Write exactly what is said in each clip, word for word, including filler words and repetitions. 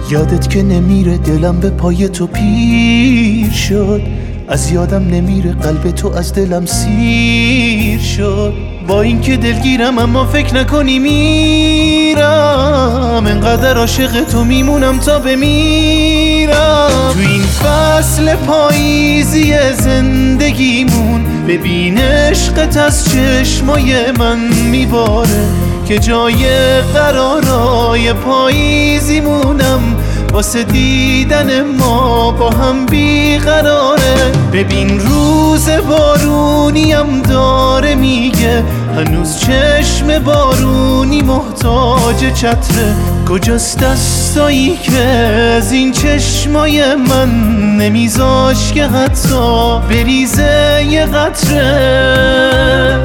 یادت که نمیره دلم به پای تو پیر شد، از یادم نمیره قلب تو از دلم سیر شد. با اینکه دلگیرم اما فکر نکنی میرم، انقدر عاشق تو میمونم تا بمیرم. تو این فصل پاییزی زندگیمون ببین عشقت از چشمای من میباره، که جای قرارای پاییزیمونم واسه دیدن ما با هم بیقراره. ببین روز بارونیم داره میگه هنوز چشم بارونی محتاج چتره. کجاست دستایی که از این چشمای من نمیذاش که حتی بریزه یه قطره.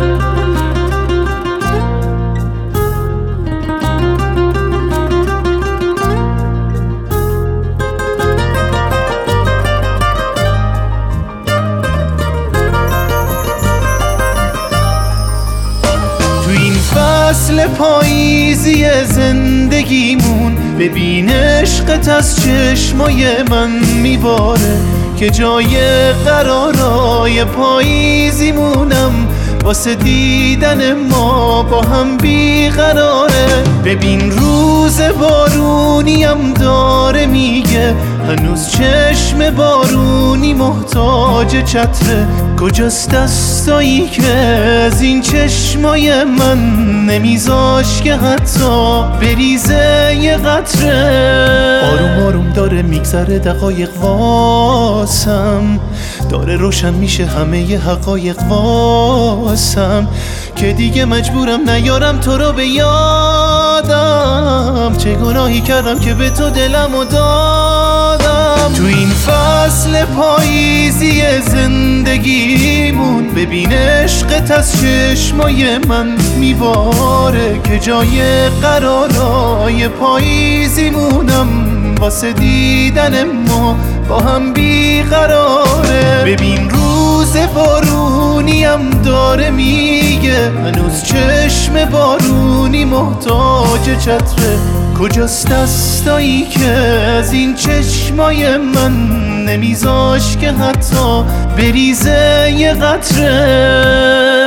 فصل پاییزی زندگیمون ببین عشقت از چشمای من میباره، که جای قرارای پاییزیمونم واسه دیدن ما با هم بیقراره. ببین روز بارونیم داره میگه هنوز چشم بارونی محتاج چتره. کجاست دستایی که از این چشمای من نمیذاش که حتی بریزه یه قطره. آروم آروم داره میگذره دقایق واسم، داره روشن میشه همه ی حقایق واسم، که دیگه مجبورم نیارم تو رو به یادم. چه گناهی کردم که به تو دلمو دادم. تو این فصل پاییزی زندگیمون ببین عشقت از چشمای من میباره، که جای قرارای پاییزیمونم واسه دیدن ما با هم بیقراره. ببین روز بارونیم داره میگه هنوز چشم بارونی محتاج چتره. کجاست دستایی که از این چشمای من نمیذاش که حتی بریزه یه قطره.